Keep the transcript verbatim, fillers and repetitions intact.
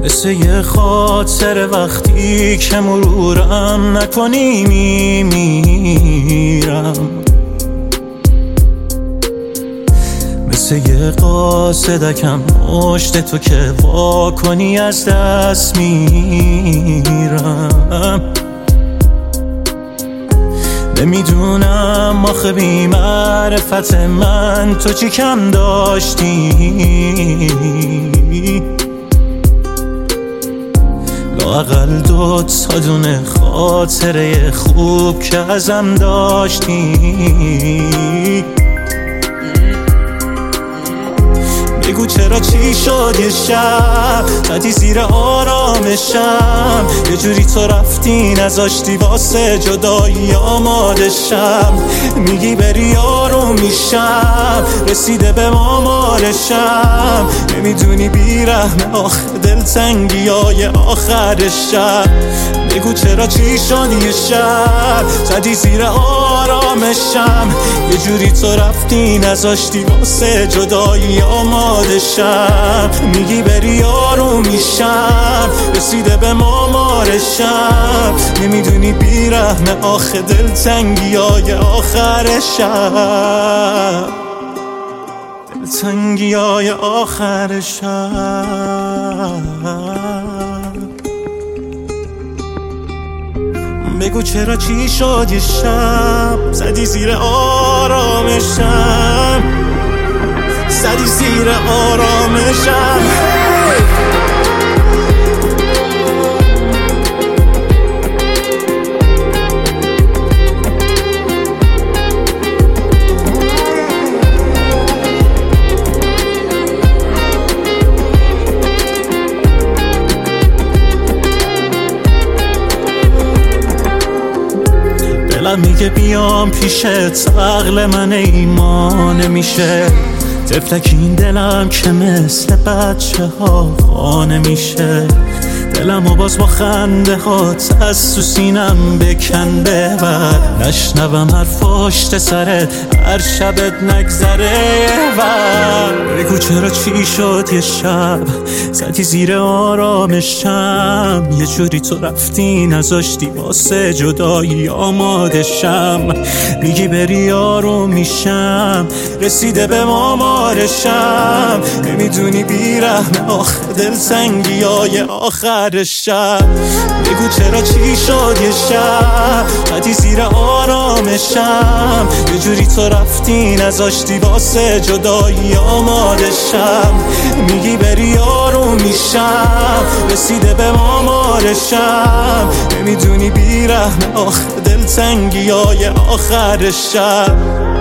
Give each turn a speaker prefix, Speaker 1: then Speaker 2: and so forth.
Speaker 1: مثل یه خاطر وقتی که مرورم نکنی میمیرم، مثل یه قاصدکم مشت تو که وا کنی از دست میرم. نمیدونم آخه بی معرفت من تو چی کم داشتی، لااقل دو تا دونه خاطره خوب که ازم داشتی. بگو چرا چی شد یه شب زدی زیر آرامشم، یه جوری تو رفتی نذاشتی واسه جدایی آماده شم. میگی بری آروم میشم، رسیده به مامارشم، نمیدونی بیرحم آخه دلتنگی های آخر شب. بگو چرا چی شد یه شب زدی زیر آرامشم، یه جوری تو رفتی نذاشتی واسه جدایی آماده شم. میگی بری آروم میشم، رسیده به مامارشم، نمیدونی بیرحم آخه دلتنگی های آخر شب، دلتنگی های آخر شب. بگو چرا چی شد یه شب زدی زیر آرامشم، زدی زیر آرامشم. دلم میگه بیام پیشت، عقل من ایمان نمیشه، طفلک این دلم که مثل بچه ها خانه میشه. دلم و باز با خنده هات از تو سینم بکن ببر، نشنوم حرف پشت سرت هر شبت نگذره بر. بگو چرا چی شد یه شب زدی زیر آرامشم، یه جوری تو رفتی نذاشتی واسه جدایی آماده شم. میگی بری آروم میشم، رسیده به مامارشم، نمیدونی بیرحم آخه دلتنگی های آخر شب. بگو چرا چی شد یه شب زدی زیر آرامشم، یه جوری تو رفتی نذاشتی واسه جدایی آماده شم. میگی بری آروم میشم، رسیده به مامارشم، نمیدونی بیرحم آخه دلتنگی های آخر شب.